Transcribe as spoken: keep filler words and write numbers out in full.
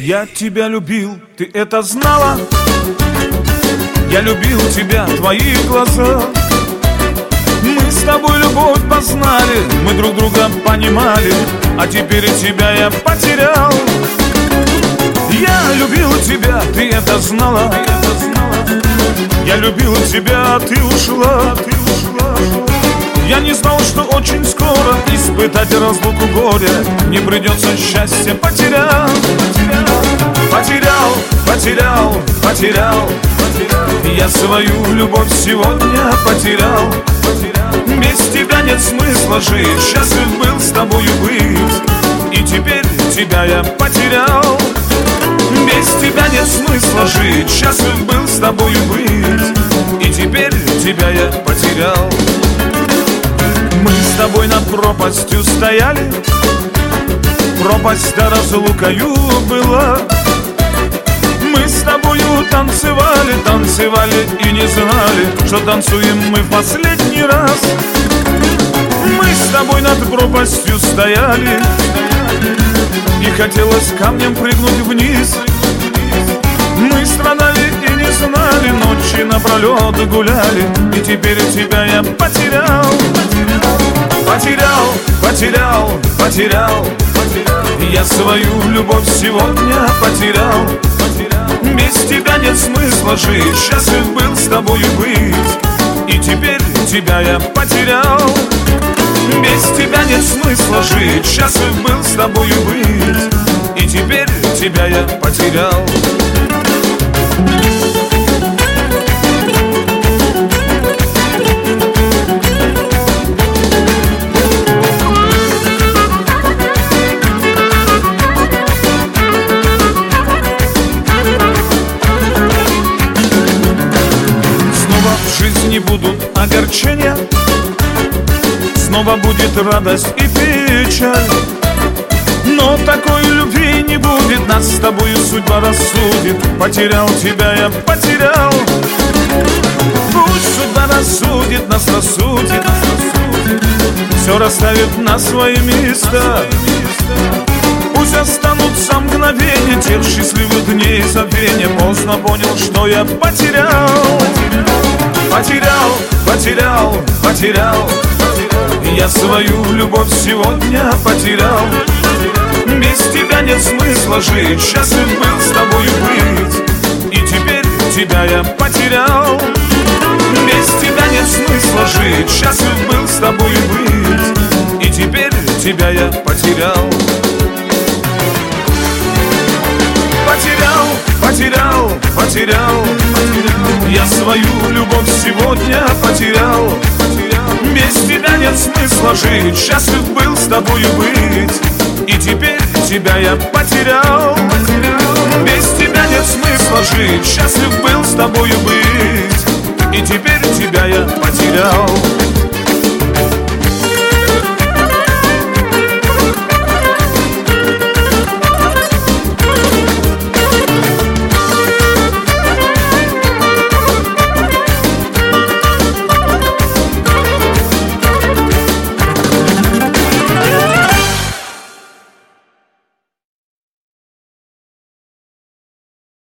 Я тебя любил, ты это знала? Я любил тебя, твои глаза. Мы с тобой любовь познали, мы друг друга понимали, а теперь тебя я потерял. Я любил тебя, ты это знала? Я любил тебя, а ты ушла. Я не знал, что очень скоро испытать разлуку горя не придется, счастье потерял. Потерял, потерял, потерял. Я свою любовь сегодня потерял. Без тебя нет смысла жить, счастлив был с тобою быть, и теперь тебя я потерял. Без тебя нет смысла жить, счастлив был с тобою быть, и теперь тебя я потерял. Мы с тобой над пропастью стояли, пропасть да разлукою была. Мы с тобою танцевали, танцевали и не знали, что танцуем мы в последний раз. Мы с тобой над пропастью стояли, и хотелось камнем прыгнуть вниз. Мы страдали и не знали, ночи напролет гуляли, и теперь тебя я потерял. Потерял, потерял, потерял. Я свою любовь сегодня потерял. Без тебя нет смысла жить, счастлив был с тобою быть, и теперь тебя я потерял. Без тебя нет смысла жить, счастлив был с тобою быть, и теперь тебя я потерял. Не будут огорчения, снова будет радость и печаль. Но такой любви не будет, нас с тобою судьба рассудит. Потерял тебя я, потерял. Пусть судьба рассудит, нас рассудит, все расставит на свои места. Пусть останутся мгновения тех счастливых дней забвения. Поздно понял, что я потерял. Потерял, потерял, потерял. Я свою любовь сегодня потерял. Без тебя нет смысла жить, счастлив был с тобою быть, и теперь тебя я потерял. Без тебя нет смысла жить, счастлив был с тобою быть, и теперь тебя я потерял. Потерял, потерял, потерял. Я свою любовь сегодня потерял. Без тебя нет смысла жить, счастлив был с тобою быть, и теперь тебя я потерял. Без тебя нет смысла жить, счастлив